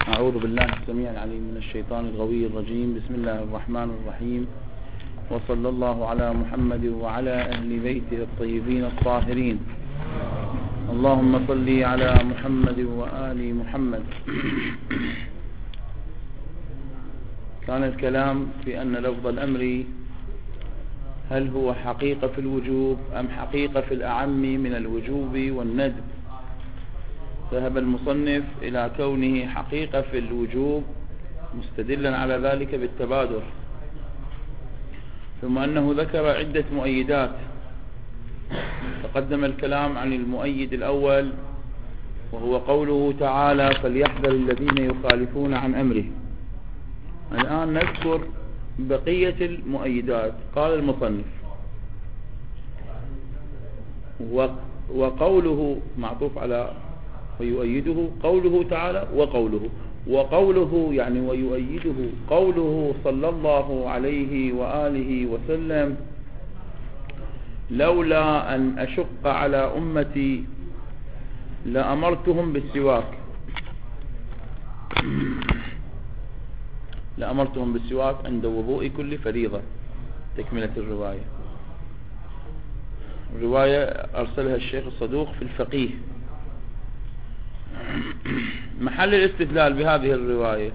أعوذ بالله السميع العليم من الشيطان الغوي الرجيم. بسم الله الرحمن الرحيم، وصلى الله على محمد وعلى أهل بيته الطيبين الطاهرين. اللهم صل على محمد وآل محمد. كان الكلام في أن لفظ الأمر هل هو حقيقة في الوجوب أم حقيقة في الأعم من الوجوب والندب. ذهب المصنف إلى كونه حقيقة في الوجوب مستدلا على ذلك بالتبادر، ثم أنه ذكر عدة مؤيدات. تقدم الكلام عن المؤيد الأول وهو قوله تعالى: فليحذر الذين يخالفون عن أمره. الآن نذكر بقية المؤيدات. قال المصنف: وقوله معطوف على ويؤيده قوله تعالى وقوله يعني ويؤيده قوله صلى الله عليه وآله وسلم: لولا أن أشق على أمتي لأمرتهم بالسواك عند وضوء كل فريضة. تكملة الرواية أرسلها الشيخ الصدوق في الفقيه. محل الاستدلال بهذه الرواية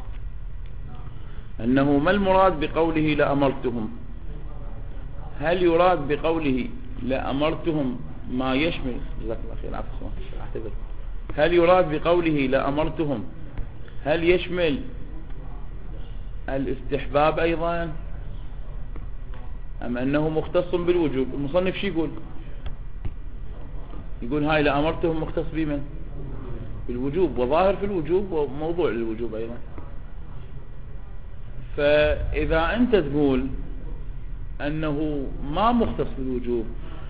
أنه ما المراد بقوله لأمرتهم؟ هل يراد بقوله لأمرتهم ما يشمل هل يراد بقوله لأمرتهم هل يشمل الاستحباب أيضا أم أنه مختص بالوجوب؟ المصنف شو يقول هاي لأمرتهم مختص بمن؟ بالوجوب، وظاهر في الوجوب وموضوع للوجوب أيضا. فإذا أنت تقول أنه ما مختص بالوجوب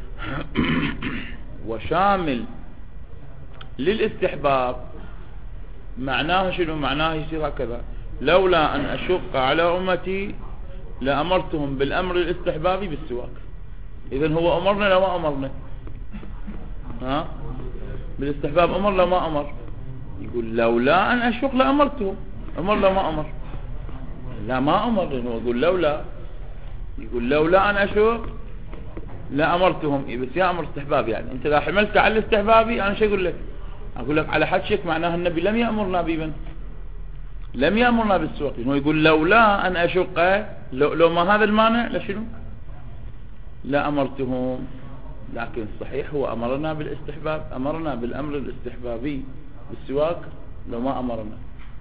وشامل للاستحباب، معناه شنو؟ معناه يصير هكذا: لولا أن أشق على أمتي لأمرتهم بالأمر الاستحبابي بالسواك. إذن هو أمرنا لا ما أمرنا؟ بالاستحباب أمر لا ما أمر؟ يقول لولا أن أشق لأمرتهم. أمر لا ما أمر؟ لا ما أمر، لأنه يقول لولا أن أشق لأمرتهم. بس يا أمر استحباب، يعني أنت إذا حملت على الاستحبابي أنا شو أقول لك على حد شك معناه النبي لم يأمرنا بمن؟ لم يأمرنا بالسواك. لأنه يقول لولا أن أشق، لو ما هذا المانع لشنو؟ لا أمرتهم. لكن الصحيح هو أمرنا بالاستحباب، أمرنا بالأمر الاستحبابي بالسواك لو ما أمرنا.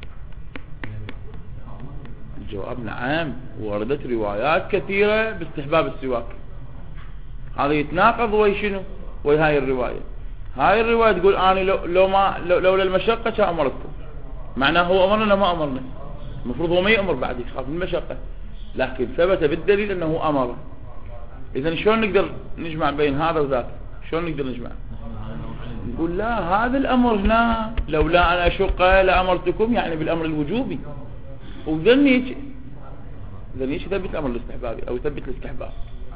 الجواب نعم، وردت روايات كثيرة باستحباب السواك. هذا يتناقض ويا شنو؟ ويا هاي الرواية. هاي الرواية تقول أنا لولا المشقة كان أمرتكم، معناه هو أمرنا لا ما أمرنا. المفروض هو ما يأمر بعد، يخاف من المشقة، لكن ثبت بالدليل أنه أمر. إذن شلون نقدر نجمع بين هذا وذاك؟ شلون نقدر نجمع؟ نقول لا، هذا الأمر هنا لولا أن أشق لأمرتكم يعني بالأمر الوجوبي، وذنيش يثبت الأمر الاستحبابي أو يثبت الاستحباب.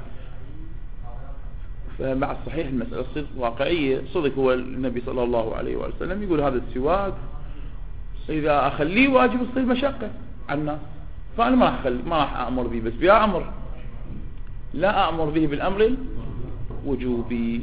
فمع الصحيح المسألة صدق واقعية، صدق هو النبي صلى الله عليه وسلم يقول هذا السواك إذا أخليه واجب يصير مشقة على الناس، فأنا ما راح أأمر به، بس بيا أمر لا أأمر به بالأمر الوجوبي.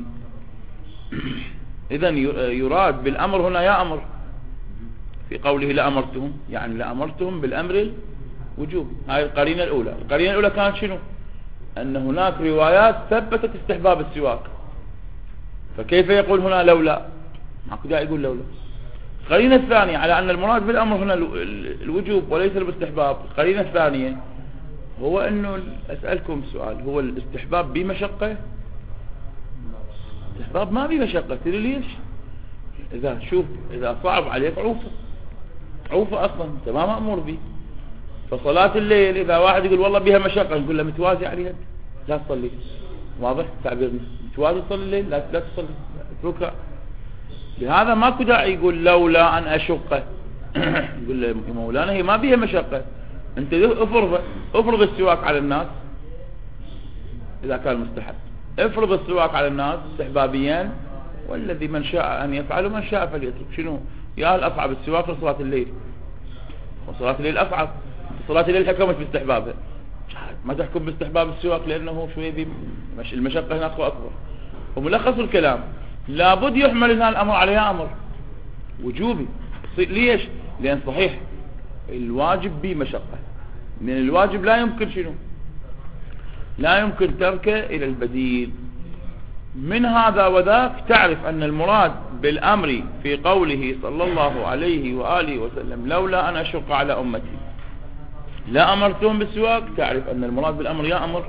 إذن يراد بالأمر هنا يا أمر في قوله لأمرتهم، يعني لأمرتهم بالأمر الوجوبي. هاي القرينة الأولى. القرينة الأولى كانت شنو؟ أن هناك روايات ثبتت استحباب السواك، فكيف يقول هنا لولا؟ ماكو داعي يقول لولا. القرينة الثانية على أن المراد بالأمر هنا الوجوب وليس الاستحباب. القرينة الثانية هو أنه أسألكم سؤال: هو الاستحباب بمشقة؟ الاستحباب ما بمشقة. تدري ليش؟ إذا صعب عليك عوفة أصلا أنت ما مأمور به. فصلاة الليل إذا واحد يقول والله بها مشقة، نقول له متوازي عليها لا تصلي. واضح تعبيرنا؟ متوازي تصلي الليل لا تصلي، اتركها. لهذا ماكو داعي يقول لولا أن أشق. يقول له يا مولانا هي ما بها مشقة، أنت افرض السواك على الناس إذا كان مستحب، افرض السواك على الناس استحبابيا، والذي من شاء أن يفعل ومن شاء فليترك. شنو؟ يا الأصعب السواك لصلاة الليل، وصلت إليه الأفعل، وصلت إليه الحكم في استحبابها. ما تحكم باستحباب السواك لأنه شوي المشقة هناك أكبر. وملخص الكلام لابد يحمل هنا الأمر عليها أمر وجوبي. ليش؟ لأن صحيح الواجب بمشقة، من الواجب لا يمكن شنو؟ لا يمكن تركه إلى البديل. من هذا وذاك تعرف أن المراد بالأمر في قوله صلى الله عليه وآله وسلم لولا أن أشق على أمتي لا أمرتهم بالسواك، تعرف أن المراد بالأمر يا أمر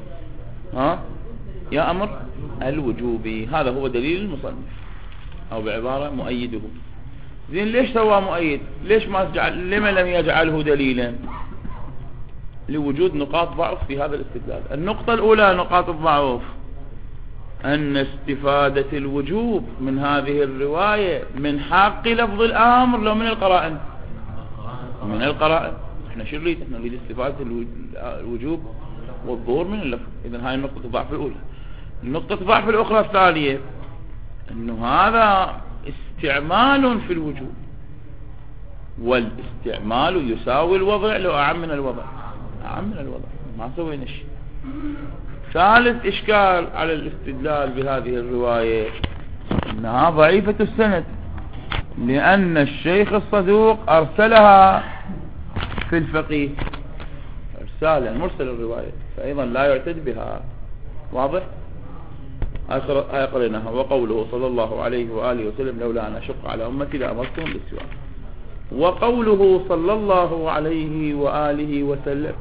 يا أمر الوجوبي. هذا هو دليل المصنف، أو بعبارة مؤيده. زين ليش سوى مؤيد؟ ليش لما لم يجعله دليلا؟ لوجود نقاط ضعف في هذا الاستدلال. النقطة الأولى نقاط الضعف أن استفادة الوجوب من هذه الرواية من حق لفظ الأمر لو من القرائن. من القرائن احنا شو نريد؟ احنا نريد استفادة الوجوب والظهور من اللفظ. إذن هاي النقطة الضعف الأولى. النقطة الضعف الأخرى الثانية أنه هذا استعمال في الوجوب، والاستعمال يساوي الوضع لو أعم من الوضع. أعم من الوضع ما سوينا شيء. ثالث إشكال على الاستدلال بهذه الرواية أنها ضعيفة السند، لأن الشيخ الصدوق أرسلها في الفقيه إرسالا مرسل الرواية، فأيضا لا يعتد بها. واضح؟ هاي قريناها. وقوله صلى الله عليه وآله وسلم لولا أن أشق على أمتي لأمرتهم بالسواك. وقوله صلى الله عليه وآله وسلم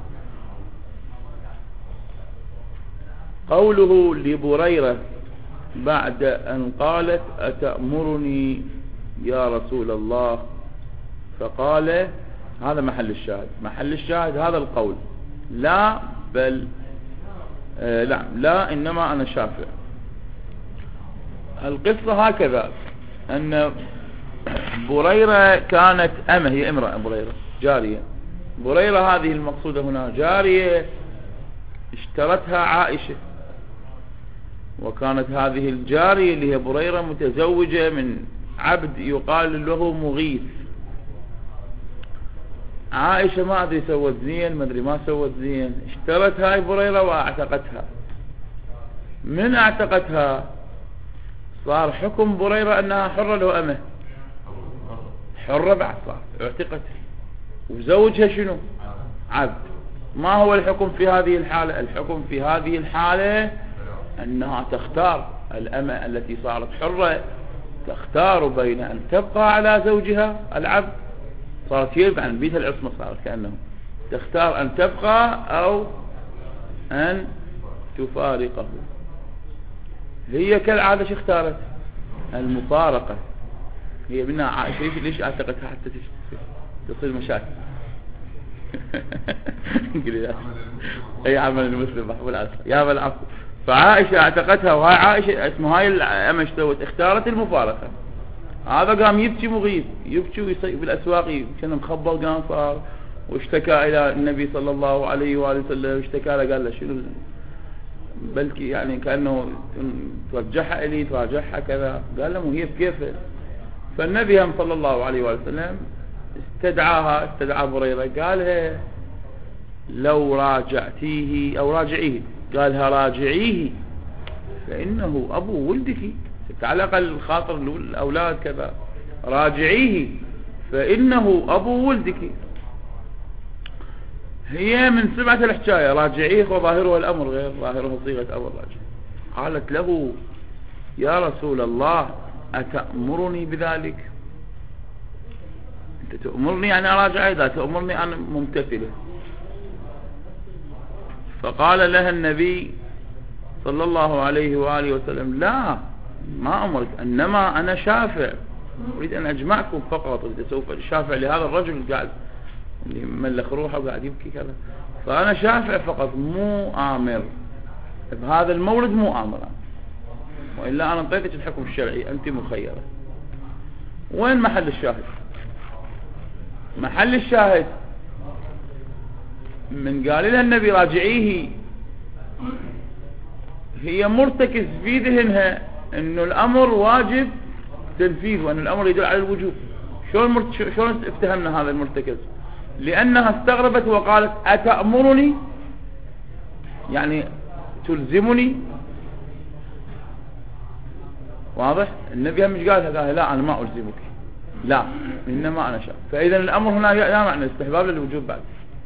قوله لبريرة بعد أن قالت أتأمرني يا رسول الله، فقال هذا محل الشاهد. محل الشاهد هذا القول لا بل لا إنما أنا شافع. القصة هكذا أن بريرة كانت أمة، هي امرأة بريرة جارية. بريرة هذه المقصودة هنا جارية اشترتها عائشة، وكانت هذه الجارية اللي هي بريرة متزوجة من عبد يقال له مغيث. عائشة ما أدري سوت زين ما أدري ما سوت زين، اشترت هاي بريرة واعتقتها. من اعتقتها صار حكم بريرة أنها حرة لو أمه، حرة بعد صار اعتقت، وزوجها شنو؟ عبد. ما هو الحكم في هذه الحالة؟ الحكم في هذه الحالة أنها تختار الأمة التي صارت حرة، تختار بين أن تبقى على زوجها العبد، صارت يربع عن بيتها العصمة، صارت كأنه تختار أن تبقى أو أن تفارقه. هي كالعادة شو اختارت؟ المفارقة. هي منها عائشة ليش اعتقدها حتى تصير مشاكل. اي عمل المسلم محمود العصر يا بالعفو. فعائشة اعتقدها، وهاي عائشة اسمها هاي الأمة اشتوت اختارت المفارقة. هذا قام يبكي مغيث، يبكي بالأسواق كان مخبر، قام صار واشتكى إلى النبي صلى الله عليه وآله وسلم، واشتكى له قال له شنو بلكي يعني كأنه ترجعها إلي تراجعها كذا. قال له مغيث كيف؟ فالنبي هم صلى الله عليه وآله وسلم استدعى بريرة، قالها لو راجعتيه أو راجعيه، قالها راجعيه فإنه أبو ولدك، على الأقل خاطر الأولاد كذا، راجعيه فإنه أبو ولدك. هي من سمعة الحكاية راجعيه وظاهره الأمر غير ظاهره صيغة أول راجع. قالت له يا رسول الله أتأمرني بذلك؟ أنت تأمرني أن أراجع؟ إذا تأمرني أنا ممتثلة. فقال لها النبي صلى الله عليه وآله وسلم لا ما أمرك، إنما أنا شافع، أريد أن أجمعكم فقط، أريد سوف شافع لهذا الرجل قاعد اللي ملخ روحه وقاعد يبكي كذا، فأنا شافع فقط مو آمر بهذا المورد، مو آمر، وإلا أنا انطيتك الحكم الشرعي، أنت مخيرة. وين محل الشاهد؟ محل الشاهد من قال لها النبي راجعيه، هي مرتكز في ذهنها انه الامر واجب تنفيذ، وان الامر يدل على الوجوب. شلون افتهمنا هذا المرتكز؟ لأنها استغربت وقالت أتأمرني يعني تلزمني. واضح؟ النبي هم مش قال لا أنا ما ألزمك، لا إنما أنا شاء. فإذا الأمر هنا لا معنى الاستحباب للوجوب بعد.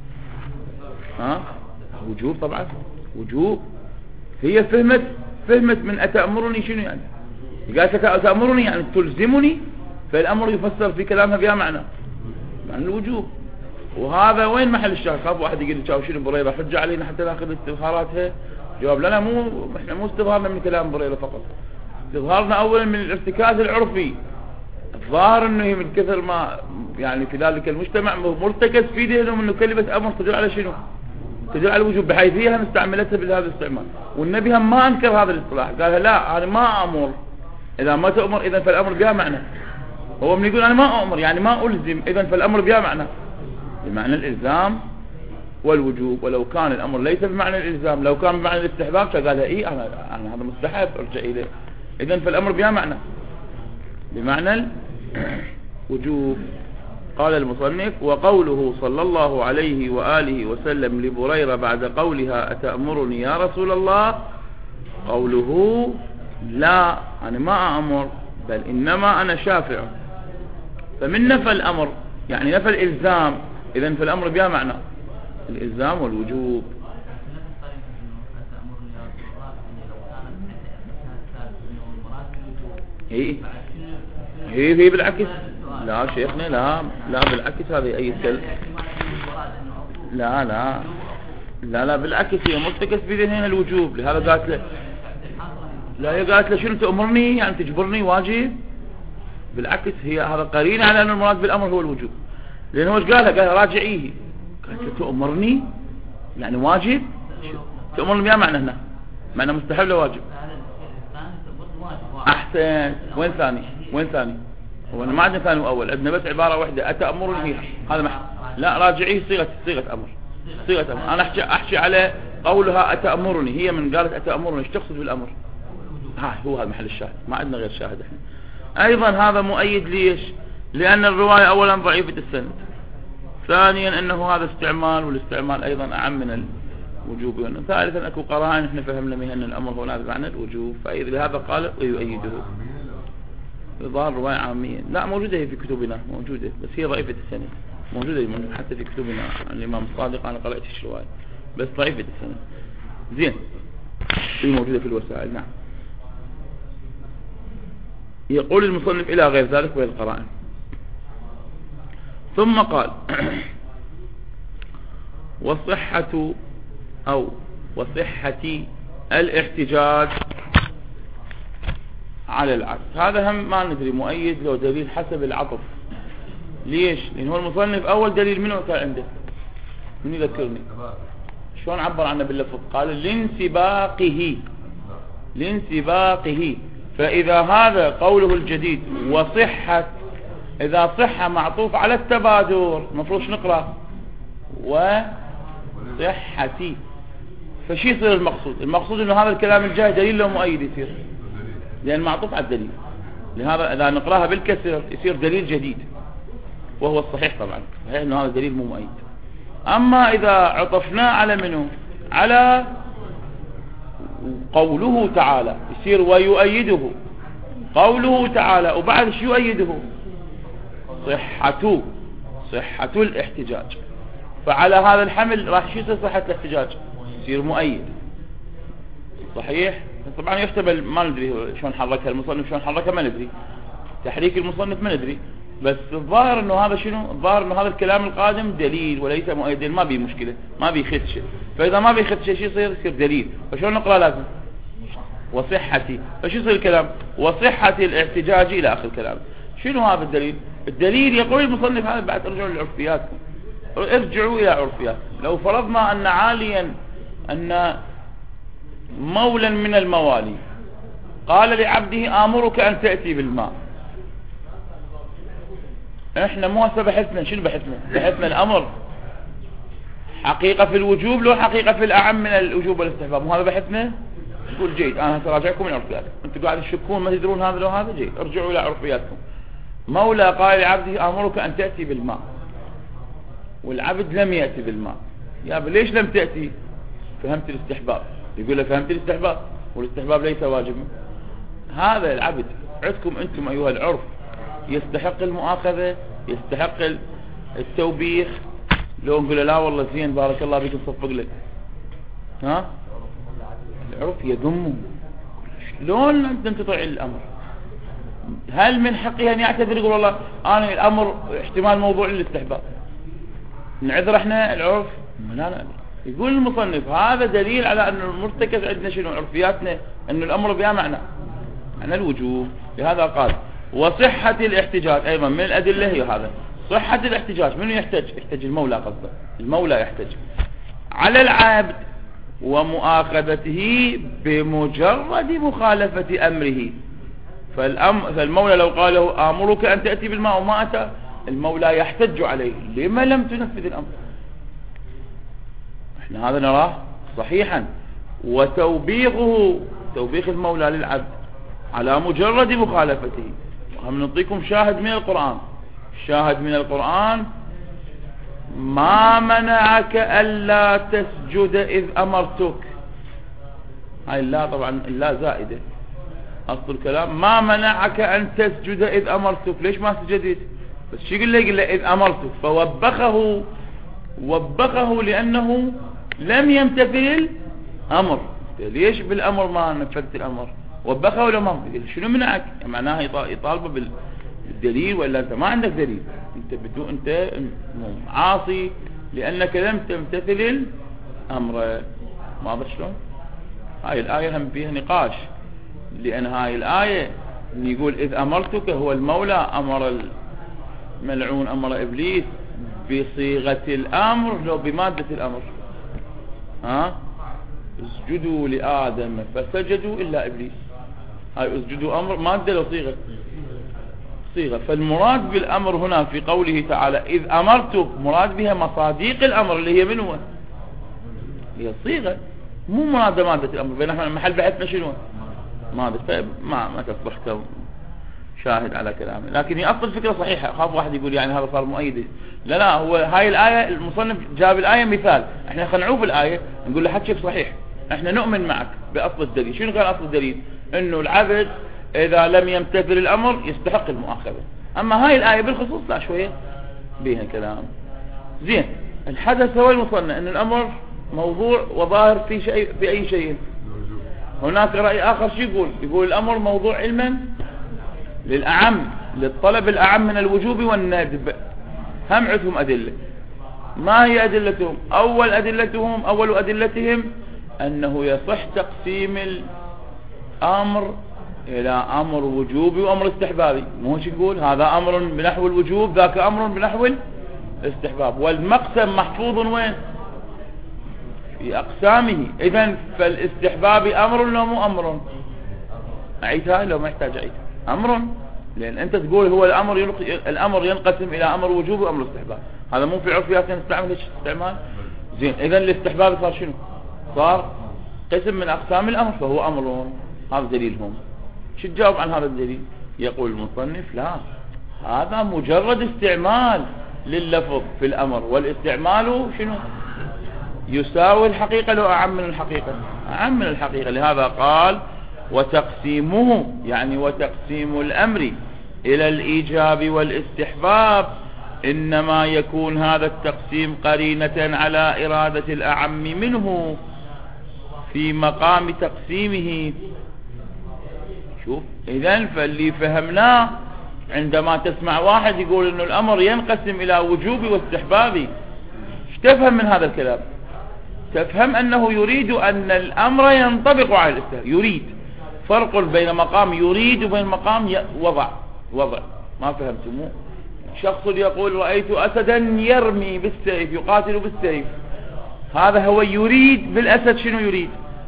وجوب طبعا، وجوب. هي فهمت من أتأمرني شنو يعني؟ قالت أتأمرني يعني تلزمني، فالأمر يفسر في كلامها بها معنى الوجوب. وهذا وين محل الشاهد؟ خاف واحد يقول لي شنو بريرة حجة علينا حتى ناخذ استظهاراتها. جواب لنا احنا مو استظهارنا من كلام بريرة فقط، استظهارنا اولا من الارتكاز العرفي. الظاهر انه هي من كثر ما يعني في ذلك المجتمع مرتكز في ذهنهم انه كلمة امر تدل على شنو؟ تدل على الوجوب، بحيث هي استعملتها بهذا الاستعمال. والنبي هم ما انكر هذا الاصطلاح، قال لا انا ما امر، اذا ما تؤمر اذا فالامر بها معنى. هو من يقول انا ما امر يعني ما الزم، اذا فالامر بها معنى بمعنى الالزام والوجوب. ولو كان الامر ليس بمعنى الالزام، لو كان بمعنى الاستحباب فقال انا هذا مستحب ارجع اليه، اذا فالامر بها معنى بمعنى الوجوب. قال المصنف: وقوله صلى الله عليه وآله وسلم لبريرة بعد قولها أتأمرني يا رسول الله، قوله لا أنا ما أمر بل إنما أنا شافع. فمن نفى الأمر يعني نفى الإلزام، إذن فالأمر بها معنى الإلزام والوجوب. هي بالعكس، لا شيخنا لا بالعكس، هذه أي كلمة لا بالعكس، هي مرتكز بذهنها الوجوب، لهذا قالت له لا، هي قالت له شنو تأمرني يعني تجبرني واجب. بالعكس هي هذا قرينة على أن المراد بالأمر هو الوجوب، لأنه ايش قال راجعيه، قالت له تأمرني يعني واجب، تأمرني بها معنى هنا معنى مستحب لواجب. أحسن. وين ثاني؟ هو ما عندنا ثاني وأول، عندنا بس عبارة واحدة أتأمرني، هذا محل. لا راجعيه صيغة أمر. أنا أحكي على قولها أتأمرني، هي من قالت أتأمرني ايش تقصد بالأمر؟ هو هذا محل الشاهد، ما عندنا غير شاهد احنا. أيضا هذا مؤيد ليش؟ لأن الرواية أولا ضعيفة السند، ثانيا أنه هذا استعمال، والاستعمال أيضا أعم من الوجوب، ثالثا أكو قرائن احنا فهمنا منها أن الأمر هنا بمعنى الوجوب، فإذا لهذا قال ويؤيده. ظاهر رواية عامية لا موجودة هي في كتبنا، موجودة بس هي ضعيفة السند، موجودة حتى في كتبنا عن الإمام الصادق، أنا قرأت الرواية بس ضعيفة السند. زين، هي موجودة في الوسائل. نعم. يقول المصنف إلى غير ذلك وهي القرائن. ثم قال: وصحة الاحتجاج على العكس. هذا هم ما ندري مؤيد لو دليل حسب العطف. ليش؟ لأن هو المصنف أول دليل منه كان عنده، من يذكرني شلون عبر عنه باللفظ؟ قال لانسباقه. فإذا هذا قوله الجديد وصحة، إذا صحة معطوف على التبادر، المفروض نقرأ وصحتي، فشي يصير المقصود انه هذا الكلام الجاي دليل له مؤيد يصير، لأن معطوف على الدليل. لهذا إذا نقراها بالكسر يصير دليل جديد، وهو الصحيح طبعا، صحيح انه هذا دليل مو مؤيد. أما إذا عطفناه على منه على قوله تعالى يصير ويؤيده، قوله تعالى وبعد شو يؤيده؟ صحة الاحتجاج. فعلى هذا الحمل راح يصير صحة الاحتجاج، يصير مؤيد صحيح. طبعا يحتمل، ما ندري شلون حركها المصنف، شلون حركها ما ندري، تحريك المصنف ما ندري، بس الظاهر انه هذا شنو؟ الظاهر انه هذا الكلام القادم دليل وليس مؤيد، ما بيه مشكلة، ما بيه خدشه. فاذا ما بيه خدشه شو يصير دليل. فشلون نقرأ؟ لازم وصحتي، فشو يصير الكلام؟ وصحة الاحتجاج الى اخر الكلام. شنو هذا الدليل؟ الدليل يقول المصنف هذا بعد ارجعوا لعرفياتكم، ارجعوا الى عرفيات. لو فرضنا ان عاليا ان مولا من الموالي قال لعبده آمرك أن تأتي بالماء، احنا مو هسه بحثنا شنو بحثنا الأمر حقيقة في الوجوب لو حقيقة في الأعم من الوجوب والاستحباب، مو هذا بحثنا. تقول جيد، أنا سأراجعكم من عرفياتكم، أنتم قاعد تشكون ما تدرون هذا لو هذا. جيد، ارجعوا إلى عرفياتكم. مولى قال لعبده آمرك أن تأتي بالماء، والعبد لم يأتي بالماء، يا ليش لم تأتي؟ فهمت الاستحباب. يقول له فهمت الاستحباب، والاستحباب ليس واجبا. هذا العبد عندكم أنتم أيها العرف يستحق المؤاخذة، يستحق التوبيخ؟ لو نقول لا والله زين بارك الله بك نصفق لك، ها؟ العرف يذمه. شلون أنت تطيع الأمر؟ هل من حقه أن يعتذر يقول والله أنا الأمر احتمال موضوع للاستحباب، نعذر احنا العرف؟ لا. يقول المصنف هذا دليل على أن المرتكز عندنا شنو عرفياتنا أن الأمر بها معنى الوجوب. لهذا قال وصحة الاحتجاج أيضا من الأدلة هي هذا صحة الاحتجاج. من يحتج المولى، قصده المولى يحتج على العبد ومؤاخذته بمجرد مخالفة أمره. فالمولى لو قال له آمرك أن تأتي بالماء وما أتى، المولى يحتج عليه لما لم تنفذ الأمر. احنا هذا نراه صحيحا. وتوبيخه توبيخ المولى للعبد على مجرد مخالفته. هم نعطيكم شاهد من القرآن. الشاهد من القرآن ما منعك ألا تسجد إذ أمرتك. هاي لا طبعا لا زائدة، أصل الكلام ما منعك أن تسجد إذ أمرتك. ليش ما سجدت؟ بس شو يقول له إذ أمرتك، فوبخه لأنه لم يمتثل الأمر. ليش بالأمر ما نفذت الأمر؟ وبخه ولا ما؟ شنو منعك؟ معناها يطالبه بالدليل، ولا أنت ما عندك دليل، أنت عاصي لأنك لم تمتثل الأمر. ما أدري شلون. هاي الآية هم فيها نقاش، لأن هاي الآية يقول إذ أمرتك هو المولى أمر الملعون أمر إبليس بصيغة الأمر لو بمادة الأمر. اسجدوا لآدم فسجدوا إلا إبليس. هاي اسجدوا أمر مادة لو صيغة. فالمراد بالأمر هنا في قوله تعالى إذ أمرتك مراد بها مصاديق الأمر اللي هي منه، هي صيغة، مو مراد مادة الأمر. بينما محل بحثنا شنو مادة، ما تصبح شاهد على كلامه. لكن هي أصل الفكرة صحيحة. خاف واحد يقول يعني هذا صار مؤيد. لا هو هاي الآية المصنف جاب الآية مثال، احنا خلينا نعوف الآية نقول له حكيك صحيح، احنا نؤمن معك بأصل الدليل. شنو كان أصل الدليل؟ انه العبد اذا لم يمتثل الامر يستحق المؤاخذة. اما هاي الآية بالخصوص لا، شوية بيها كلام. زين، الحدث هو المصنف ان الامر موضوع وظاهر في شيء، في اي شيء. هناك رأي اخر شو يقول الامر موضوع علما للأعم، للطلب الأعم من الوجوب والندب. هم عندهم أدلة. ما هي أدلتهم؟ أول أدلتهم أنه يصح تقسيم الأمر إلى أمر وجوبي وأمر استحبابي. مو شو يقول هذا أمر بنحو الوجوب ذاك أمر بنحو الاستحباب، والمقسم محفوظ وين؟ في أقسامه. إذن فالاستحبابي أمر ولا مو أمر؟ أعيدها لو ما يحتاج أعيدها. أمر، لأن أنت تقول هو الأمر ينقسم إلى أمر وجوب وأمر استحباب. هذا مو في عرفياتنا نستعمل هيك استعمال. زين، إذن الاستحباب صار شنو؟ صار قسم من أقسام الأمر فهو أمر. هذا دليلهم. شو تجاوب عن هذا الدليل؟ يقول المصنف لا، هذا مجرد استعمال لللفظ في الأمر، والاستعمال شنو؟ يساوي الحقيقة لو أعم من الحقيقة، أعم من الحقيقة. لهذا قال وتقسيمه، يعني وتقسيم الأمر إلى الإيجاب والاستحباب إنما يكون هذا التقسيم قرينة على إرادة الأعم منه في مقام تقسيمه. شوف، إذن فاللي فهمناه عندما تسمع واحد يقول إنه الأمر ينقسم إلى وجوبي واستحبابي، ايش تفهم من هذا الكلام؟ تفهم أنه يريد أن الأمر ينطبق على الاستحباب. يريد، فرق بين مقام يريد وبين مقام وضع. ما فهمتموه؟ شخص يقول رأيت أسدا يرمي بالسيف، يقاتل بالسيف، هذا هو يريد بالأسد. شنو يريد؟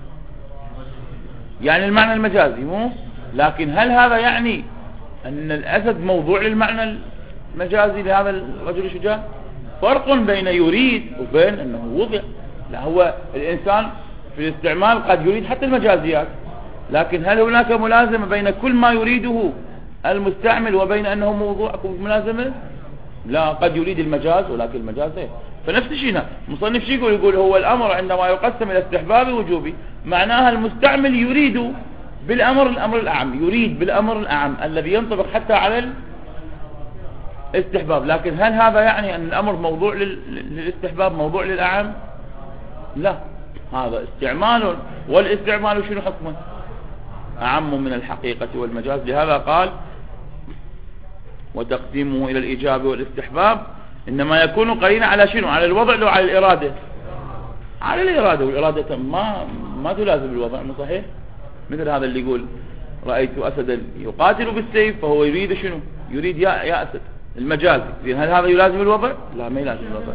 يعني المعنى المجازي، مو؟ لكن هل هذا يعني أن الأسد موضوع للمعنى المجازي لهذا الرجل الشجاع؟ فرق بين يريد وبين أنه وضع. لا، هو الإنسان في الاستعمال قد يريد حتى المجازيات، لكن هل هناك ملازمة بين كل ما يريده المستعمل وبين أنه موضوع ملازمة؟ لا، قد يريد المجاز ولكن المجاز ايه. فنفس الشيء هنا المصنف شيء يقول هو الأمر عندما يقسم إلى استحبابي وجوبي معناها المستعمل يريد بالأمر الأمر الأعم، يريد بالأمر الأعم الذي ينطبق حتى على الاستحباب. لكن هل هذا يعني أن الأمر موضوع للاستحباب موضوع للأعم؟ لا، هذا استعمال، والاستعمال شنو حكمه؟ أعم من الحقيقة والمجاز. لهذا قال وتقسيمه إلى الإيجاب والاستحباب إنما يكون قرينا على شنو؟ على الوضع لو على الإرادة؟ على الإرادة، والإرادة ما تلازم الوضع، مو صحيح؟ مثل هذا اللي يقول رأيت أسدا يقاتل بالسيف فهو يريد شنو؟ يريد يا أسد المجازي. هل هذا يلازم الوضع؟ لا، ما يلازم الوضع.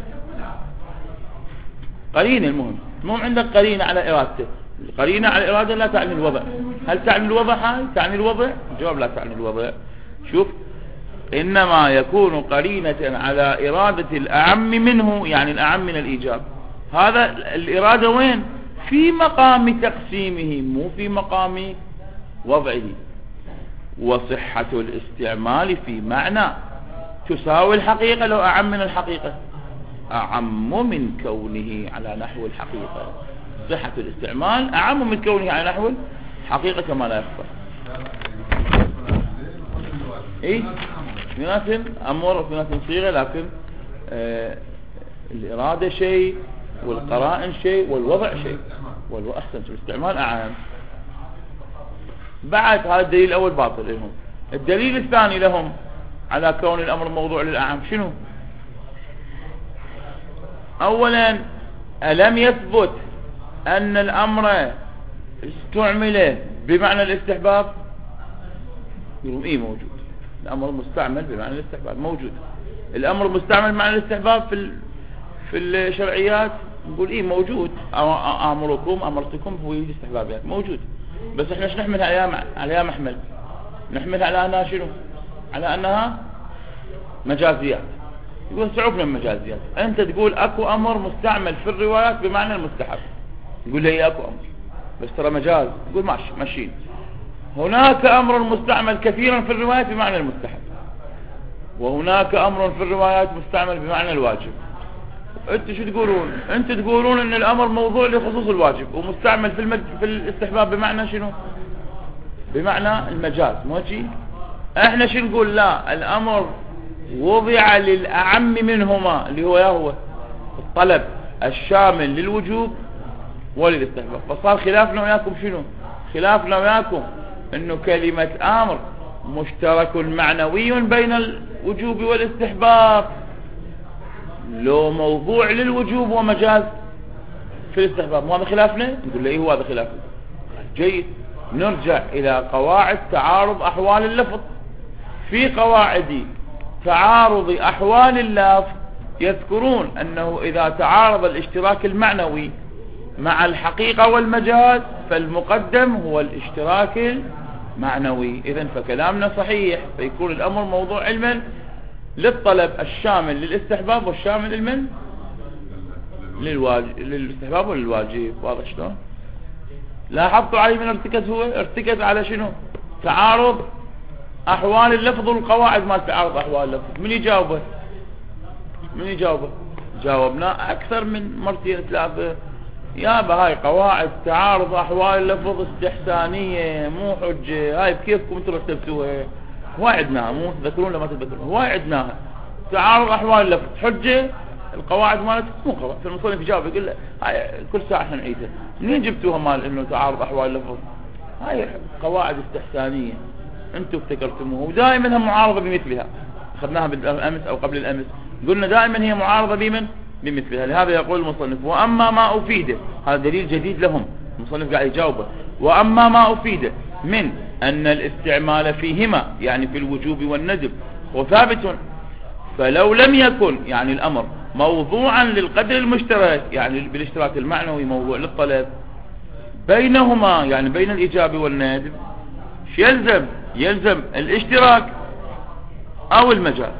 قرينة المهم عندك قرينة على إرادته. القرينة على الإرادة لا تعني الوضع. هل تعني الوضع؟ هاي تعني الوضع؟ الجواب لا تعني الوضع. شوف، إنما يكون قرينة على إرادة الأعم منه، يعني الأعم من الإيجاب. هذا الإرادة وين؟ في مقام تقسيمه، مو في مقام وضعه. وصحة الاستعمال في معنى تساوي الحقيقة لو أعم من الحقيقة، أعم من كونه على نحو الحقيقة. صحة الاستعمال أعم من كونه على نحو الحقيقة كما لا يخفى. إيه؟ في ناس أمر وفي ناس صيغة، لكن الإرادة شيء والقرائن شيء والوضع شيء، والأحسن الاستعمال أعم. بعد هذا الدليل الأول باطل لهم. الدليل الثاني لهم على كون الأمر موضوع للأعم شنو؟ أولا، ألم يثبت أن الأمر استعمل بمعنى الاستحباب؟ يقولون إيه موجود، الأمر مستعمل بمعنى الاستحباب موجود. الأمر مستعمل بمعنى الاستحباب في الشرعيات نقول إيه موجود. أمرتكم هو يجي استحبابيات موجود، بس إحنا شو نحمل عليها محمل؟ نحمل على أنها شنو؟ على أنها مجازيات. يقول سعوفنا من مجازيات. أنت تقول أكو أمر مستعمل في الروايات بمعنى المستحب، يقول لي أكو أمر بس ترى مجاز، يقول ماشيين. هناك أمر مستعمل كثيرا في الروايات بمعنى المستحب، وهناك أمر في الروايات مستعمل بمعنى الواجب. أنت شو تقولون؟ أنت تقولون أن الأمر موضوع لخصوص الواجب ومستعمل في الاستحباب بمعنى شنو؟ بمعنى المجاز. موجي احنا شو نقول؟ لا، الأمر وضع للأعم منهما اللي هو الطلب الشامل للوجوب وللاستحباب. فصار خلافنا وياكم شنو؟ خلافنا وياكم انه كلمة امر مشترك معنوي بين الوجوب والاستحباب، لو موضوع للوجوب ومجاز في الاستحباب. مو هذا خلافنا؟ نقول له ايه هو هذا خلافنا. جيد، نرجع الى قواعد تعارض احوال اللفظ. في قواعد تعارض احوال اللفظ يذكرون انه اذا تعارض الاشتراك المعنوي مع الحقيقة والمجاز فالمقدم هو الاشتراك المعنوي. اذن فكلامنا صحيح، فيكون الامر موضوع علما للطلب الشامل للاستحباب والشامل المن للاستحباب وللواجب. واضح شلون؟ لاحظتوا علي من ارتكز على شنو؟ تعارض احوال اللفظ والقواعد ما تعارض احوال اللفظ. من يجاوبه؟ جاوبنا اكثر من مرتين ثلاثة. يابا هاي قواعد تعارض احوال اللفظ استحسانية مو حجة، هاي بكيفكم انتم رتبتوها. هواي عدناها، مو تذكرون لما تذكرون، هواي عدناها. تعارض احوال اللفظ حجة، القواعد مالت مو قواعد. فالمصنف يجاوب يقول له هاي كل ساعة احنا نعيدها. منين جبتوها مال انه تعارض احوال اللفظ؟ هاي قواعد استحسانية انتم ابتكرتموها، ودائما هم معارضة بمثلها. اخذناها بالامس او قبل الامس، قلنا دائما هي معارضة بمثلها. لهذا يقول المصنف واما ما افيده، هذا دليل جديد لهم. المصنف قاعد يجاوبه. واما ما افيده من ان الاستعمال فيهما يعني في الوجوب والندب وثابت، فلو لم يكن يعني الامر موضوعا للقدر المشترك يعني بالاشتراك المعنوي موضوع للطلب بينهما يعني بين الايجاب والندب، يلزم الاشتراك او المجاز.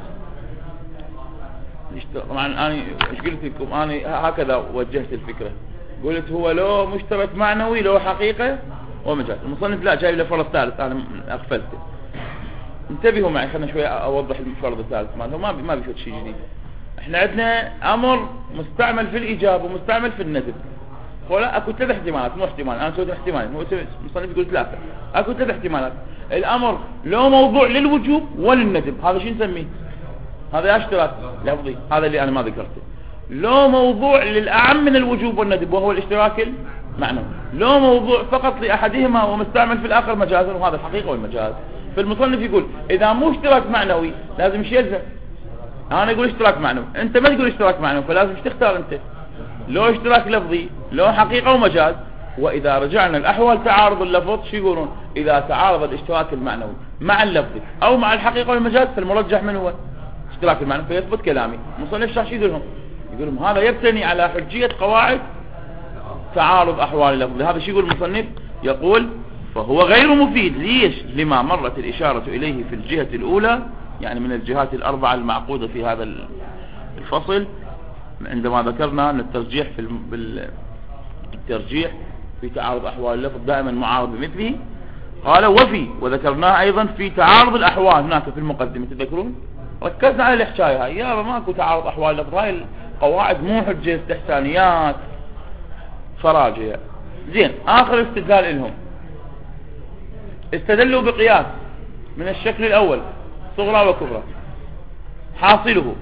طبعا انا ايش قلت لكم؟ انا هكذا وجهت الفكرة. قلت هو لو مشترك معنوي لو حقيقة ومجاز. المصنف لا، جايب له فرض ثالث انا اغفلته. انتبهوا معي، خلنا شوية اوضح الفرض الثالث ماله، ما بيفوت شيء جديد. احنا عندنا امر مستعمل في الايجاب ومستعمل في الندب، ولا اكو 3 احتمالات، مو احتمال، انا سويت احتمالين، هو مصنف يقول 3. اكو 3 احتمالات. الامر لو موضوع للوجوب وللندب، هذا شو نسميه؟ هذا اشتراك لفظي، هذا اللي انا ما ذكرته. لو موضوع للاعم من الوجوب والندب وهو الاشتراك المعنوي، لو موضوع فقط لاحدهما ومستعمل في الاخر مجازا، وهذا الحقيقه والمجاز. فالمصنف يقول اذا مو اشتراك معنوي لازم ايش يلزم؟ انا اقول اشتراك معنوي، انت ما تقول اشتراك معنوي، فلازم ايش تختار انت؟ لو اشتراك لفظي، لو حقيقه ومجاز. واذا رجعنا الاحوال تعارض اللفظ، شو يقولون؟ اذا تعارض الاشتراك المعنوي مع اللفظي او مع الحقيقه والمجاز، فالمرجح من هو؟ اشتراك المعنوي. فيثبت كلامي. مصنف شو يقول لهم؟ يقول لهم هذا يبتني على حجيه قواعد تعارض احوال اللفظ. هذا شو يقول المصنف؟ يقول فهو غير مفيد. ليش؟ لما مرت الاشاره اليه في الجهه الاولى، يعني من الجهات الاربعه المعقوده في هذا الفصل، عندما ذكرنا ان الترجيح الترجيح في تعارض احوال اللفظ دائما معارض بمثله. قال وذكرناه ايضا في تعارض الاحوال هناك في المقدمه، تذكرون؟ ركزنا على الحكايه هاي، يا ماكو تعارض احوال اللفظ، هاي القواعد مو حجه، استحسانيات فراجع. زين، اخر استدلال لهم، استدلوا بقياس من الشكل الاول صغرى وكبرى، حاصله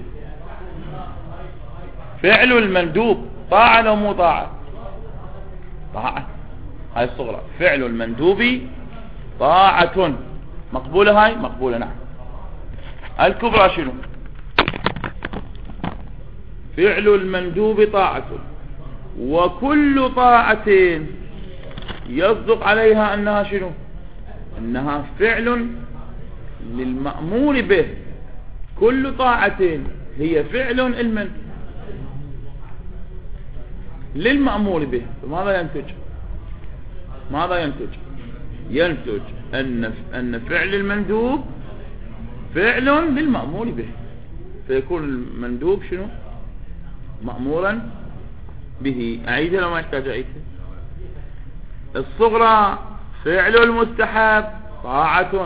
فعل المندوب طاعة لو مو طاعة؟ طاعة. هاي الصغرى. فعل المندوب طاعة، مقبولة هاي؟ مقبولة نعم. الكبرى شنو؟ فعل المندوب طاعة، وكل طاعة يصدق عليها انها شنو؟ انها فعل للمأمور به. كل طاعة هي فعل المن للمأمور به. فماذا ينتج؟ ماذا ينتج؟ ينتج أن فعل المندوب فعل للمأمور به، فيكون المندوب شنو؟ مأمورا به. أعيدها لو ما يحتاج أعيدها. الصغرى فعل المستحب طاعة،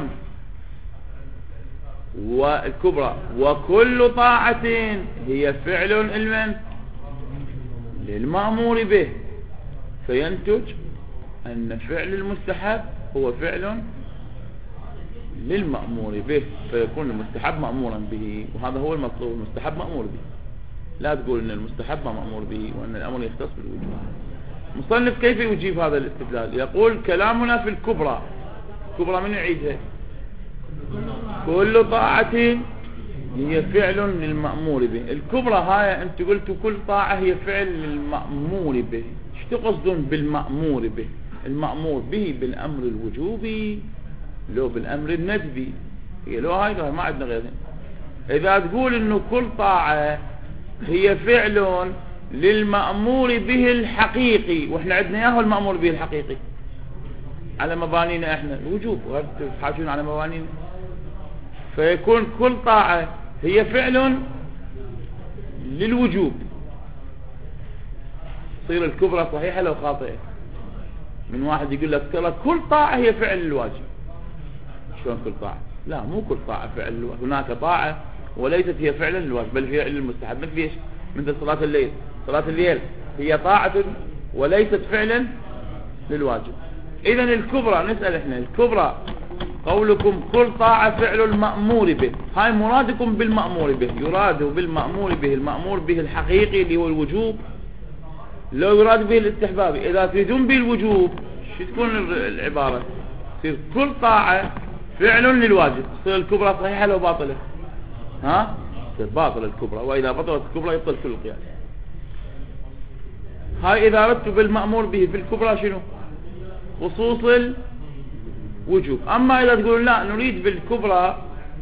والكبرى وكل طاعة هي فعل المن للمأمور به، فينتج أن فعل المستحب هو فعل للمأمور به، فيكون المستحب مأمورا به. وهذا هو المطلوب، المستحب مأمور به. لا تقول أن المستحب مأمور به وأن الأمر يختص بالوجوب. مصنف كيف يجيب هذا الاستدلال؟ يقول كلامنا في الكبرى. الكبرى من يعيدها؟ كل طاعة هي فعل للمأمور به. الكبرى هاي انت قلتوا كل طاعة هي فعل للمأمور به، ايش تقصدون بالمأمور به؟ المأمور به بالأمر الوجوبي لو بالأمر الندبي؟ هي لو هاي ما عندنا غيرها. إذا تقول إنه كل طاعة هي فعل للمأمور به الحقيقي، وإحنا عندنا إياه المأمور به الحقيقي على مبانينا إحنا الوجوب، وهل تحاجون على مبانينا؟ فيكون كل طاعة هي فعل للوجوب. تصير الكبرى صحيحة لو خاطئة. من واحد يقول لك ترى كل طاعة هي فعل للواجب. شلون كل طاعة؟ لا، مو كل طاعة فعل للواجب. هناك طاعة وليست هي فعلا للواجب، بل هي للمستحب. مثل ايش؟ مثل صلاة الليل. صلاة الليل هي طاعة وليست فعلا للواجب. اذا الكبرى، نسأل احنا الكبرى قولكم كل طاعة فعل المأمور به، هاي مرادكم بالمأمور به. يراد بالمأمور به المأمور به الحقيقي اللي هو الوجوب، لو يراد به الاستحبابي. اذا تريدون به الوجوب شو تكون العبارة؟ تصير كل طاعة فعل للواجب. تصير الكبرى صحيحة لو باطلة؟ ها؟ تصير باطلة الكبرى. واذا بطلت الكبرى يبطل كل القياس. هاي اذا اردت بالمأمور به في الكبرى شنو؟ خصوص الوجوب. اما اذا تقول لا، نريد بالكبرى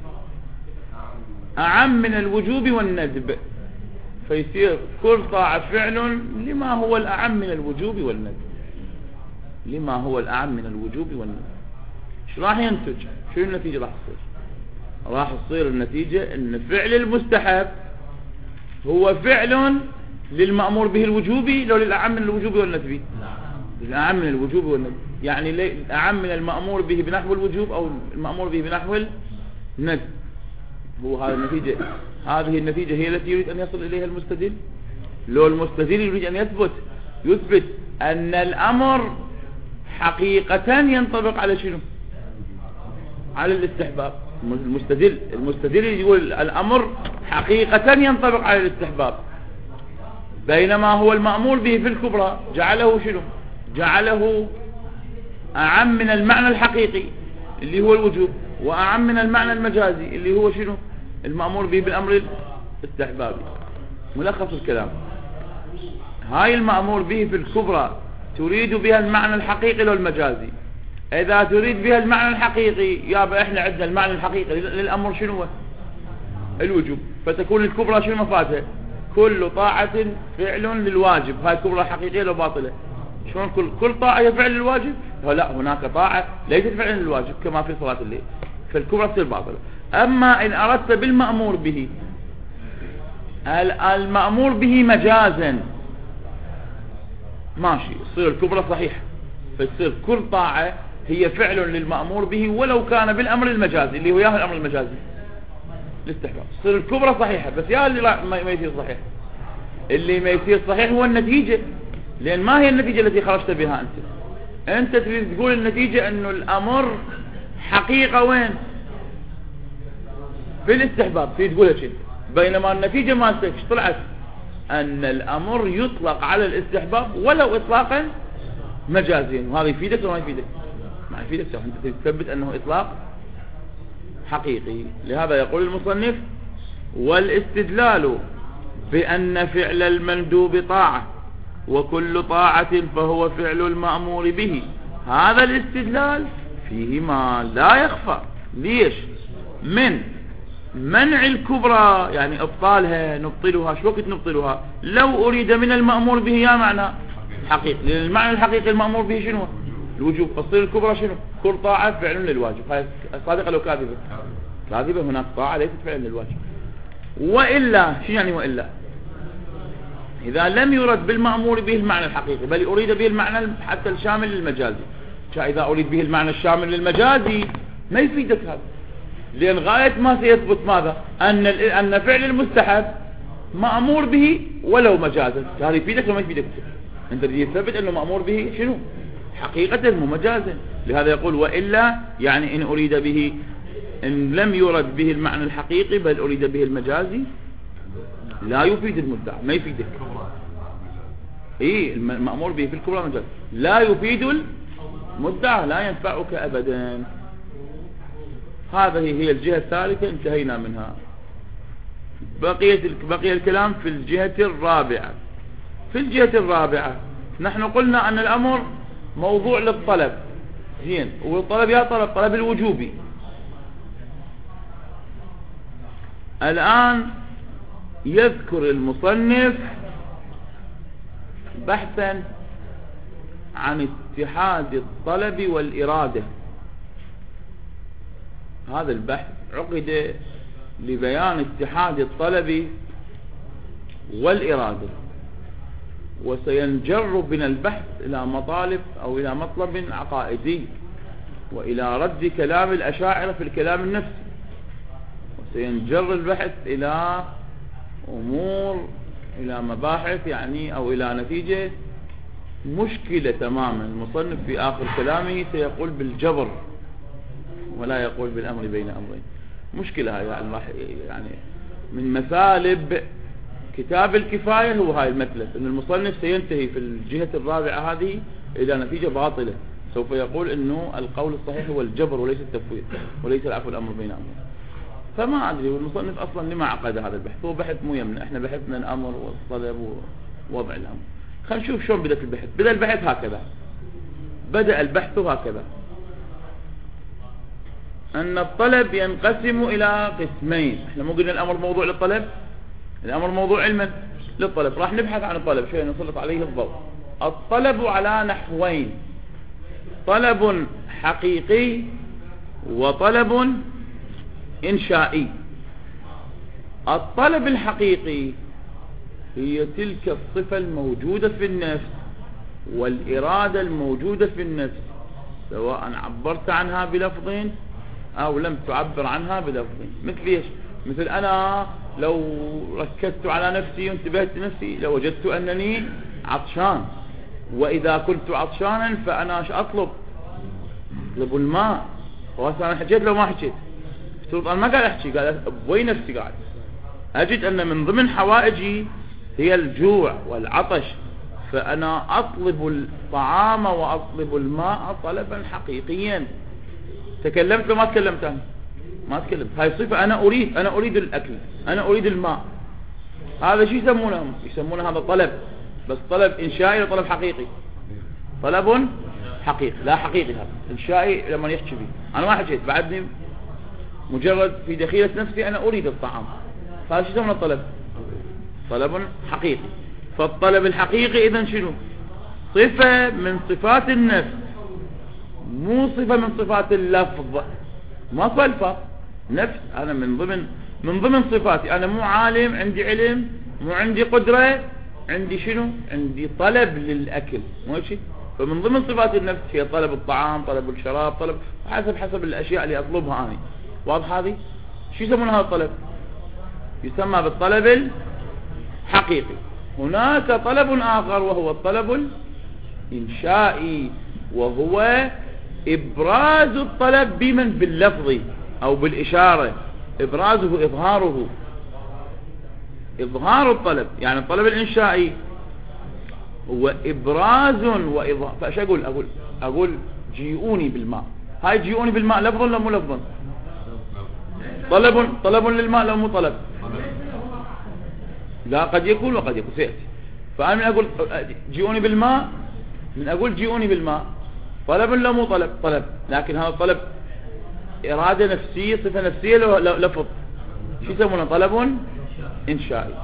اعم من الوجوب والندب، فيصير كل طاعة فعل لما هو الأعم من الوجوب والندب. لما هو الأعم من الوجوب والندب. ايش راح ينتج؟ شو النتيجة راح تصير؟ راح تصير النتيجة ان فعل المستحب هو فعل للمأمور به الوجوبي لو للأعم من الوجوب والندب؟ الأعم من الوجوب والندب، يعني الأعم من المأمور به بنحو الوجوب أو المأمور به بنحو ند. هو هذه النتيجة، هذه النتيجة هي التي يريد أن يصل إليها المستدل. لو المستدل يريد أن يثبت أن الأمر حقيقة ينطبق على شنو؟ على الاستحباب. المستدل يقول الأمر حقيقة ينطبق على الاستحباب، بينما هو المأمور به في الكبرى جعله شنو؟ جعله أعم من المعنى الحقيقي اللي هو الوجوب، وأعم من المعنى المجازي اللي هو شنو؟ المأمور به بالأمر الاستحبابي. ملخص الكلام، هاي المأمور به في الكبرى تريد بها المعنى الحقيقي والمجازي. إذا تريد بها المعنى الحقيقي يابا إحنا عندنا المعنى الحقيقي للأمر شنو هو؟ الوجوب. فتكون الكبرى شنو مفاتها؟ كل طاعة فعل للواجب. هاي الكبرى حقيقية لو باطلة؟ شلون كل طاعة هي فعل للواجب؟ لا، هناك طاعة ليست فعل للواجب كما في صلاة الليل، فالكبرى تصير باطلة. أما إن أردت بالمأمور به، المأمور به مجازا ماشي، تصير الكبرى صحيحة، فتصير كل طاعة هي فعل للمأمور به ولو كان بالأمر المجازي اللي هو ياهو الأمر المجازي الاستحباب، تصير الكبرى صحيحة. بس يا اللي ما يصير صحيح، اللي ما يصير صحيح هو النتيجة. لأن ما هي النتيجة التي خرجت بها أنت تريد تقول النتيجة أنه الأمر حقيقة وين؟ في الاستحباب، تريد تقولها شيء، بينما النتيجة ما تكش طلعت أن الأمر يطلق على الاستحباب ولو إطلاقا مجازيا. وهذا يفيدك ولا ما يفيدك؟ ما يفيدك، أنت تثبت أنه إطلاق حقيقي. لهذا يقول المصنف: والاستدلال بأن فعل المندوب طاعة وكل طاعة فهو فعل المأمور به، هذا الاستدلال فيه ما لا يخفى. ليش؟ من منع الكبرى، يعني ابطالها، نبطلها. شو وقت نبطلها؟ لو اريد من المأمور به يا معنى حقيقي، لان المعنى الحقيقي المأمور به شنو؟ الوجوب. فتصير الكبرى شنو؟ كل طاعة فعل للواجب. هاي صادقة لو كاذبة؟ كاذبة. هناك طاعة ليست فعل للواجب. وإلا شو يعني وإلا؟ إذا لم يرد بالمأمور به المعنى الحقيقي بل أريد به المعنى حتى الشامل للمجازي، إذا أريد به المعنى الشامل للمجازي ما يفيدك هذا، لأن غاية ما سيثبت ماذا؟ أن فعل المستحب مأمور به ولو مجازا. هذا يفيدك ولا ما يفيدك؟ أنت تثبت أنه مأمور به شنو؟ حقيقة مو مجازا. لهذا يقول: وإلا يعني إن أريد به، إن لم يرد به المعنى الحقيقي بل أريد به المجازي لا يفيد المدعى، ما يفيدك. المأمور به في الكبرى مجاز لا يفيد المدعى، لا ينفعك أبدا. هذه هي الجهة الثالثة، انتهينا منها. بقي الكلام في الجهة الرابعة. في الجهة الرابعة نحن قلنا أن الأمر موضوع للطلب، زين، والطلب يا طلب الوجوبي. الآن يذكر المصنف بحثا عن اتحاد الطلب والإرادة. هذا البحث عقد لبيان اتحاد الطلب والإرادة، وسينجر بنا البحث إلى مطالب أو إلى مطلب عقائدي، وإلى رد كلام الأشاعرة في الكلام النفسي، وسينجر البحث إلى أمور، إلى مباحث يعني، أو إلى نتيجة مشكلة تماما. المصنف في آخر كلامه سيقول بالجبر ولا يقول بالأمر بين أمرين. مشكلة هاي يعني من مثالب كتاب الكفاية هو هاي المثلث، أن المصنف سينتهي في الجهة الرابعة هذه إلى نتيجة باطلة. سوف يقول أنه القول الصحيح هو الجبر وليس التفويض وليس العفو الأمر بين أمرين. فما أدري والمصنف أصلا لما عقد هذا البحث. هو بحث مو يمنا، احنا بحثنا الأمر والطلب ووضع الأمر. خلينا نشوف شلون بدأت البحث. بدأ البحث هكذا، بدأ البحث هكذا: أن الطلب ينقسم إلى قسمين. احنا مو قلنا الأمر موضوع للطلب؟ الأمر موضوع علما للطلب. راح نبحث عن الطلب شيء نسلط عليه الضوء. الطلب على نحوين: طلب حقيقي وطلب إنشائي. الطلب الحقيقي هي تلك الصفة الموجودة في النفس والإرادة الموجودة في النفس، سواء عبرت عنها بلفظ أو لم تعبر عنها بلفظ. مثل إيش؟ مثل أنا لو ركزت على نفسي وانتبهت لنفسي لوجدت أنني عطشان، وإذا كنت عطشانا فأنا أطلب الماء. وهسه أنا حكيت لو ما حكيت افترض أنا ما قاعد أحكي، قاعد بوي نفسي قاعد أجد أن من ضمن حوائجي هي الجوع والعطش، فأنا أطلب الطعام وأطلب الماء طلبا حقيقيا. تكلمت وما تكلمت أنا؟ ما تكلمت. هاي صفة أنا أريد الأكل، أنا أريد الماء. هذا شو يسمونه هذا طلب، بس طلب إنشائي ولا طلب حقيقي؟ طلب حقيقي. لا حقيقي، هذا إنشائي لما يحكي به. أنا ما حكيت بعدني، مجرد في دخيلة نفسي أنا أريد الطعام، هذا شو يسمونه طلب؟ طلب حقيقي. فالطلب الحقيقي إذن شنو؟ صفة من صفات النفس، مو صفة من صفات اللفظ. ما فلفظ نفس. أنا من ضمن صفاتي أنا مو عالم، عندي علم، مو عندي قدرة، عندي شنو؟ عندي طلب للأكل، مو شيء. فمن ضمن صفات النفس هي طلب الطعام، طلب الشراب، طلب حسب الأشياء اللي أطلبها أنا. واضح هذه؟ شو يسمون هذا الطلب؟ يسمى بالطلب الحقيقي. هناك طلب آخر وهو الطلب الإنشائي، وهو إبراز الطلب بمن؟ باللفظ أو بالإشارة. إبرازه، إظهار الطلب. يعني الطلب الإنشائي هو إبراز وإظهار. فايش أقول جيئوني بالماء. هاي جيئوني بالماء لفظ ولا مو لفظ؟ طلب للماء لو مو طلب؟ لا، قد يكون وقد يكون، سيأتي. فأنا من أقول جيئوني بالماء، من أقول جيئوني بالماء طلب ولا مو طلب. لكن هذا الطلب إرادة نفسية، صفة نفسية لفظ. شو يسمونه؟ طلب إنشائي.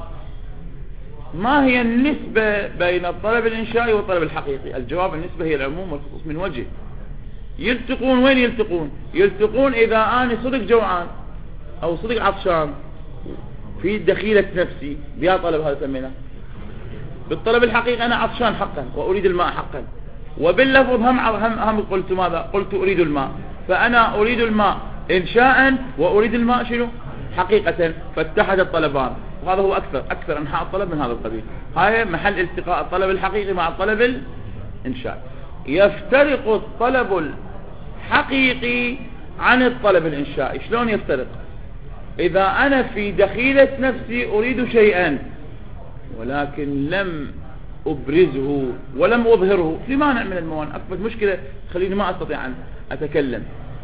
ما هي النسبة بين الطلب الإنشائي والطلب الحقيقي؟ الجواب النسبة هي العموم والخصوص من وجه. يلتقون وين يلتقون إذا أنا صدق جوعان أو صدق عطشان في دخيلة نفسي بها طلب. هذا سميناه بالطلب الحقيقي. أنا عطشان حقا وأريد الماء حقا، وباللفظ هم قلت ماذا؟ قلت أريد الماء. فأنا أريد الماء إنشاء وأريد الماء شنو؟ حقيقة. فاتحد الطلبان. وهذا هو أكثر أنحاء الطلب من هذا القبيل. هاي محل التقاء الطلب الحقيقي مع الطلب الإنشائي. يفترق الطلب الحقيقي عن الطلب الإنشائي. شلون يفترق؟ إذا أنا في دخيلة نفسي أريد شيئا ولكن لم أبرزه ولم أظهره لمانع من الموانع، أكبر مشكلة خليني ما أستطيع أن أتكلم.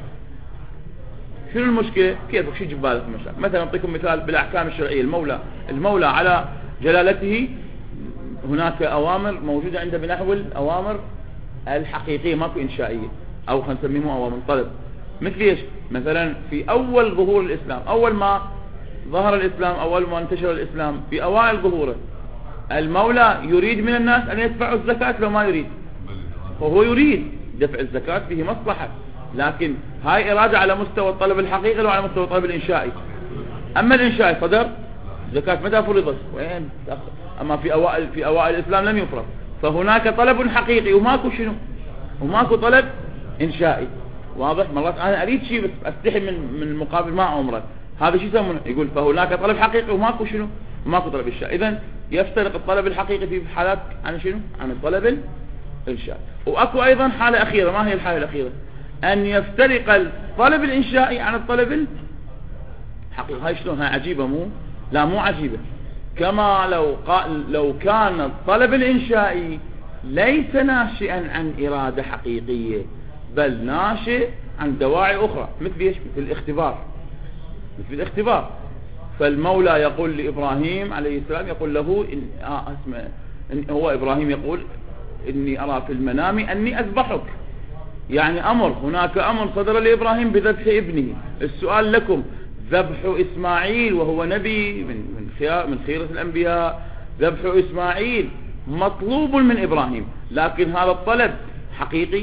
شنو المشكلة؟ كيف؟ شو يجيب بالك مشاكل؟ مثلا أعطيكم مثال بالأحكام الشرعية. المولى على جلالته هناك أوامر موجودة عنده بنحو الأوامر الحقيقية، ماكو إنشائية، أو خلينا نسميهم أوامر طلب. مثل إيش؟ مثلا في أول ظهور الإسلام، أول ما ظهر الإسلام، أول ما انتشر الإسلام، في أوائل ظهوره المولى يريد من الناس أن يدفعوا الزكاة لو ما يريد؟ وهو يريد دفع الزكاة، فيه مصلحة. لكن هاي إرادة على مستوى الطلب الحقيقي وعلى مستوى الطلب الإنشائي. أما الإنشائي صدر زكاة متى فرضت؟ وين؟ أما في أوائل الإسلام لم يفرض. فهناك طلب حقيقي وماكو شنو؟ وماكو طلب إنشائي. واضح؟ مرات أنا أريد شيء بس أستحي من المقابل ما عمره. هذا شو يسمونه؟ يقول فهناك طلب حقيقي وماكو شنو؟ وماكو طلب إنشائي. إذن يفترق الطلب الحقيقي في حالات عن شنو؟ عن الطلب الإنشائي. وأكو أيضا حالة أخيرة. ما هي الحالة الأخيرة؟ أن يفترق الطلب الإنشائي عن الطلب الحقيقي. هاي شلون؟ هاي عجيبة مو عجيبة. كما لو كان الطلب الإنشائي ليس ناشئا عن إرادة حقيقية، بل ناشئ عن دواعي أخرى. مثل إيش؟ مثل الاختبار. فالمولى يقول لإبراهيم عليه السلام، يقول له هو إبراهيم يقول إني أرى في المنام أني أذبحك. يعني هناك أمر صدر لإبراهيم بذبح ابنه. السؤال لكم: ذبح إسماعيل وهو نبي من خيرة الأنبياء، ذبح إسماعيل مطلوب من إبراهيم، لكن هذا الطلب حقيقي؟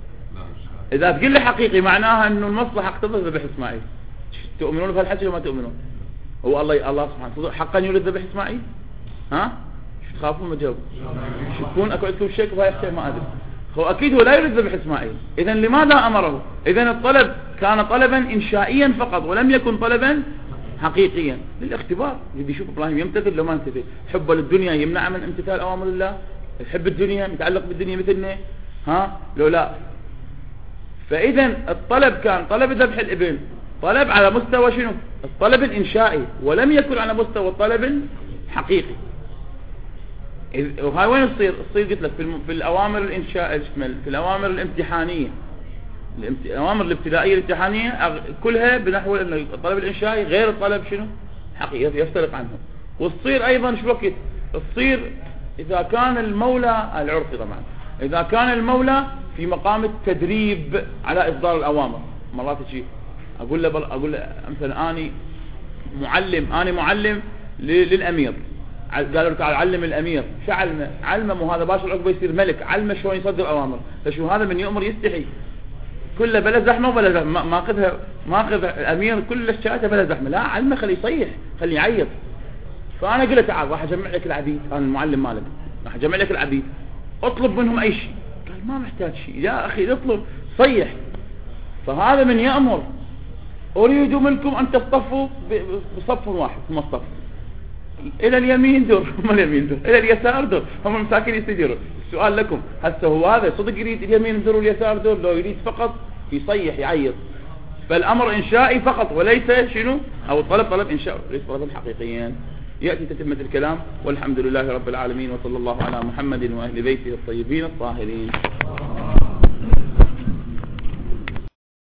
إذا تقول لي حقيقي معناها أنه المصلحة اقتضت ذبح إسماعيل. تؤمنون بهالحكي وما تؤمنون؟ هو الله سبحانه حقا يريد ذبح إسماعيل؟ ها؟ شو تخافون ما تجاوبوا؟ شكون أكو عندكم شك بهاي الحكي؟ ما أدري. هو أكيد هو لا يريد ذبح إسماعيل. إذن لماذا أمره؟ إذن الطلب كان طلبا إنشائيا فقط ولم يكن طلبا حقيقيا للاختبار. اللي يشوف إبراهيم يمتثل لو ما يمتثل. حبه للدنيا يمنع من امتثال أوامر الله، يحب الدنيا متعلق بالدنيا مثلنا، لو لا. فإذا الطلب كان طلب ذبح الابن طلب على مستوى شنو؟ الطلب الإنشائي، ولم يكن على مستوى الطلب الحقيقي. وهاي وين تصير قلت لك في الأوامر الإنشاء، في الأوامر الامتحانية، الأوامر الابتدائية الامتحانية كلها بنحو أن الطلب الإنشائي غير الطلب شنو؟ حقيقي، يفترق عنه. وتصير أيضا شو وقت تصير إذا كان المولى العرفي طبعا، إذا كان المولى في مقام التدريب على إصدار الأوامر. مرات شيء أقول له مثلا أنا معلم للأمير، قالوا تعال علم الأمير. شو علمه مو هذا باشر عقبه يصير ملك، علمه شلون يصدر أوامر. فشو هذا من يؤمر يستحي كله بلا زحمة وبلا زحمة، ما أخذ الأمير كل الشاشة بلا زحمة، لا علمه خليه يصيح خليه يعيط. فأنا قلت له تعال راح أجمع لك العبيد، أنا المعلم مالك راح أجمع لك العبيد، اطلب منهم أي شيء. قال ما محتاج شيء يا أخي، اطلب صيح. فهذا من يأمر أريد منكم أن تصطفوا بصف واحد ثم الصف، إلى اليمين در هم اليمين در، إلى اليسار در هم المساكين يستديروا. السؤال لكم هسه هو هذا صدق يريد اليمين در واليسار در؟ لو يريد فقط يصيح يعيط. فالأمر إنشائي فقط وليس شنو، أو الطلب طلب إنشاء ليس طلبا حقيقيا. يأتي تتمة الكلام، والحمد لله رب العالمين، وصلى الله على محمد وأهل بيته الطيبين الطاهرين.